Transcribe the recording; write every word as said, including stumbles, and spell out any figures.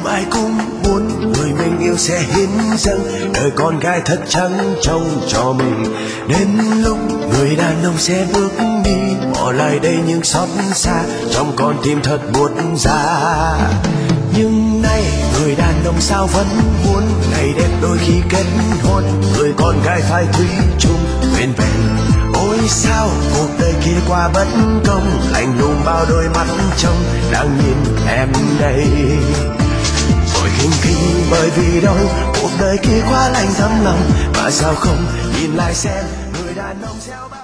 ai cũng muốn người mình yêu sẽ hiến dâng đời con gái thật trắng trông cho mình. Đến lúc người đàn ông sẽ bước đi, bỏ lại đây những xót xa trong con tim thật buốt giá. Nhưng nay người đàn ông sao vẫn muốn ngày đẹp đôi khi kết hôn, người con gái phải thủy chung bên vẹn. Ôi sao cuộc đời kia qua bất công, lạnh lùng bao đôi mắt trông đang nhìn em đây. Rồi khinh khi bởi vì đâu cuộc đời kia quá lạnh thấm lòng, mà sao không nhìn lại xem người đàn ông gieo